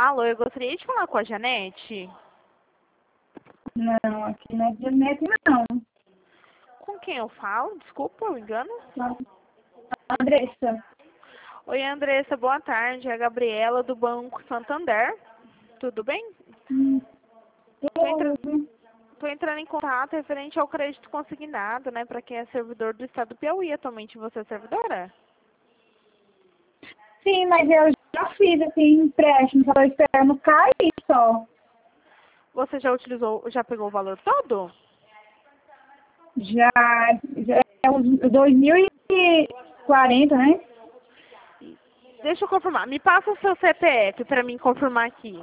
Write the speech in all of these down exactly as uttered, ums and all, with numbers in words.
Alô, eu gostaria de falar com a Janete. Não, aqui não é de Janete, não. Com quem eu falo? Desculpa o engano. Andressa. Oi, Andressa, boa tarde. É a Gabriela do Banco Santander. Tudo bem? Hum, Tô, entra... tudo. Tô entrando em contato referente ao crédito consignado, né? Para quem é servidor do estado do Piauí. Atualmente você é servidora? Sim, mas eu já fiz, assim, empréstimo, só tô esperando cair só. Você já utilizou, já pegou o valor todo? Já, já é uns dois mil e quarenta, né? Deixa eu confirmar. Me passa o seu C P F para mim confirmar aqui.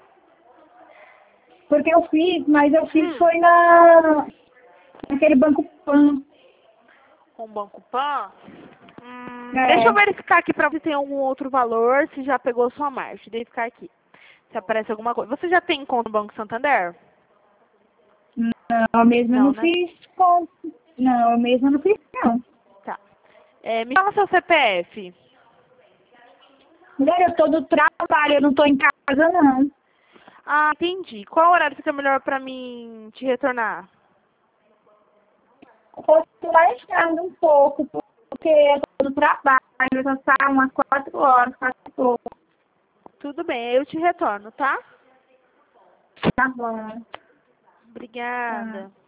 Porque eu fiz, mas eu fiz Hum. foi na, naquele Banco Pan. Com o Banco Pan? Hum, É, deixa eu verificar aqui para ver se tem algum outro valor, se já pegou sua margem. Deixa eu verificar aqui. Se aparece alguma coisa. Você já tem conta no Banco Santander? não, eu mesma Não, não né? fiz com. Não, eu mesma não fiz, não. Tá. É, me fala seu C P F. Mulher, eu tô no trabalho, eu não tô em casa, não. Ah, entendi. Qual horário fica melhor para mim te retornar? Posso mais tarde um pouco, porque eu tô no trabalho, eu já saio umas quatro horas, quatro e pouco. Tudo bem, eu te retorno, tá? Tá bom. Obrigada. Tá.